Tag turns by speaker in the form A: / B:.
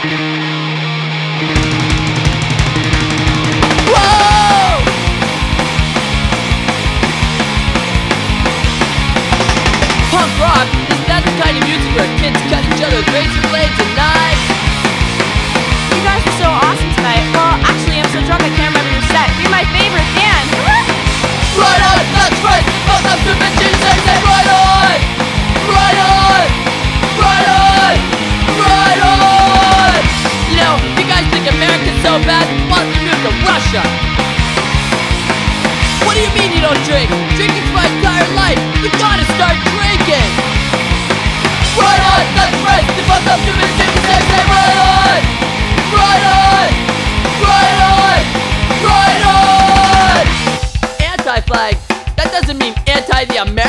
A: Whoa! Punk rock is not the kind of music where kids cut each other with razor blades and knives.
B: You guys are so awesome tonight. Well, actually, I'm so drunk I can't remember your set. You're my favorite band.
A: Right on, that's right. Both of the bitches say right on, right on, right on, right on. You know, if you guys think America's so bad, why don't you move to Russia? What do you mean you don't drink? Drinking's my entire life. You gotta start drinking. Right on, that's right. The both of the bitches say right on, right on, right on, right on. Anti-flag, that doesn't mean anti the American